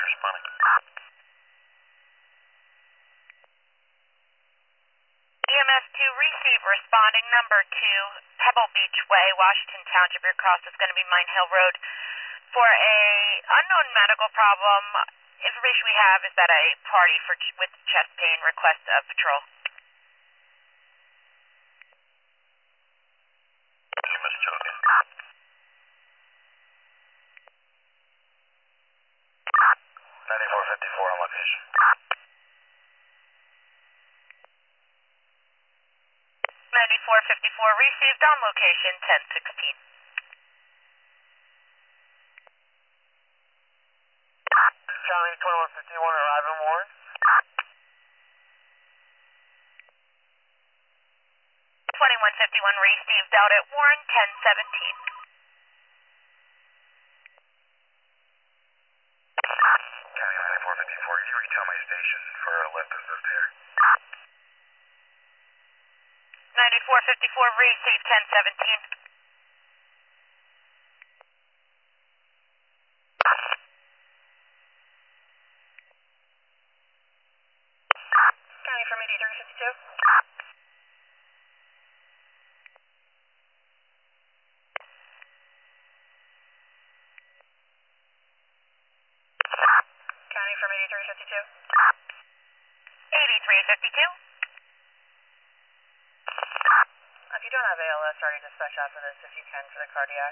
responding. EMS 2, receive responding number 2, Pebble Beach Way, Washington Township. Your cross is going to be Mine Hill Road for a unknown medical problem. Information we have is that a party with chest pain requests a patrol. EMS 2 again. 9454 on location. 9454 received on location 1016. Charlie 2151 arriving Warren. 2151 received out at Warren 1017. County 9454, can you retell my station for a lift assist here? 9454 received 1017. County from 8352. County from 8352. 8352. If you don't have ALS, already dispatch after this if you can for the cardiac.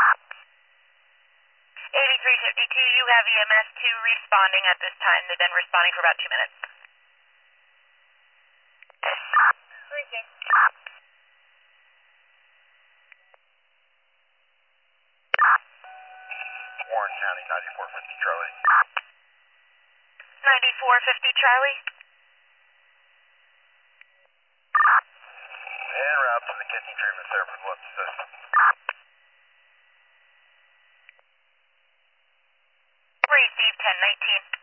8352, you have EMS 2 responding at this time. They've been responding for about 2 minutes. Thank you. Warren County 9450 Charlie. 9450 Charlie. En route to the kidney treatment center for lift assist. Received 1019.